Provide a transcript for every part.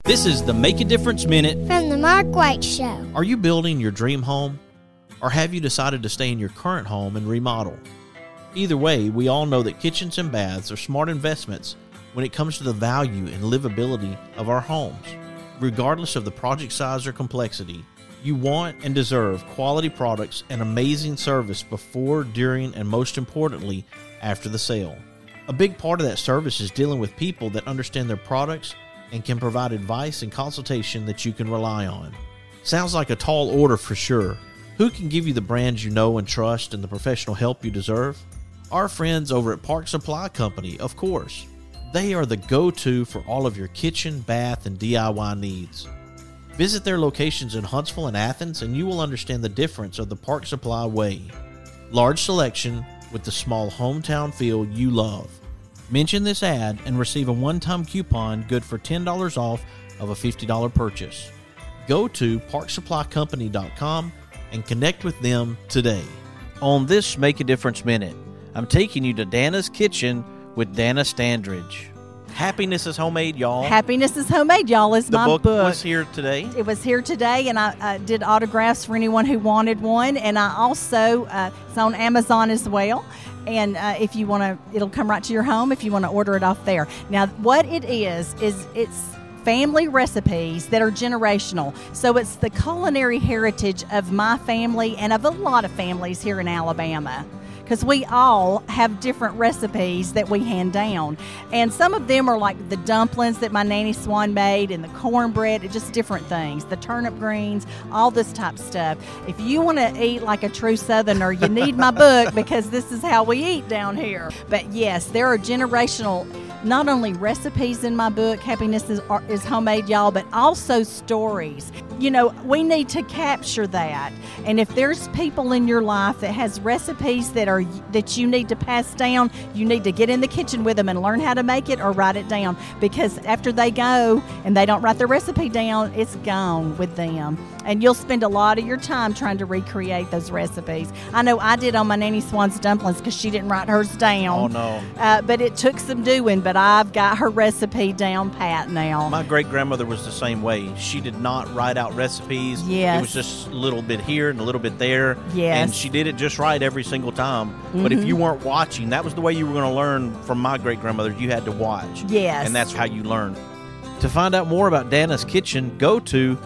This is the Make a Difference Minute from the Mark White Show. Are you building your dream home? Or have you decided to stay in your current home and remodel? Either way, we all know that kitchens and baths are smart investments when it comes to the value and livability of our homes. Regardless of the project size or complexity, you want and deserve quality products and amazing service before, during, and most importantly, after the sale. A big part of that service is dealing with people that understand their products and can provide advice and consultation that you can rely on. Sounds like a tall order for sure. Who can give you the brands you know and trust and the professional help you deserve? Our friends over at Park Supply Company, of course. They are the go-to for all of your kitchen, bath, and DIY needs. Visit their locations in Huntsville and Athens and you will understand the difference of the Park Supply way. Large selection with the small hometown feel you love. Mention this ad and receive a one-time coupon good for $10 off of a $50 purchase. Go to parksupplycompany.com and connect with them today. On this Make a Difference Minute, I'm taking you to Dana's Kitchen with Dana Standridge. Happiness is Homemade, y'all. Happiness is Homemade, y'all, is my book. The book was here today. It was here today, and I did autographs for anyone who wanted one, and I also, it's on Amazon as well. And if you want to, it'll come right to your home if you want to order it off there. Now, what it is it's family recipes that are generational. So it's the culinary heritage of my family and of a lot of families here in Alabama, because we all have different recipes that we hand down. And some of them are like the dumplings that my Nanny Swan made and the cornbread, just different things, the turnip greens, all this type of stuff. If you want to eat like a true Southerner, you need my book because this is how we eat down here. But yes, there are generational, not only recipes in my book, Happiness is Homemade, y'all, but also stories. You know, we need to capture that. And if there's people in your life that has recipes that you need to pass down, you need to get in the kitchen with them and learn how to make it or write it down, because after they go and they don't write the recipe down, it's gone with them. And you'll spend a lot of your time trying to recreate those recipes. I know I did on my Nanny Swan's dumplings because she didn't write hers down. Oh, no. But it took some doing, but I've got her recipe down pat now. My great-grandmother was the same way. She did not write out recipes. Yes. It was just a little bit here and a little bit there. Yes. And she did it just right every single time. Mm-hmm. But if you weren't watching, that was the way you were going to learn from my great-grandmother. You had to watch. Yes. And that's how you learned. To find out more about Dana's Kitchen, go to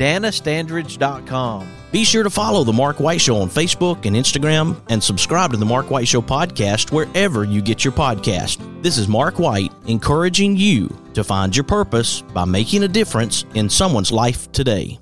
danastandridge.com. Be sure to follow The Mark White Show on Facebook and Instagram and subscribe to The Mark White Show podcast wherever you get your podcast. This is Mark White encouraging you to find your purpose by making a difference in someone's life today.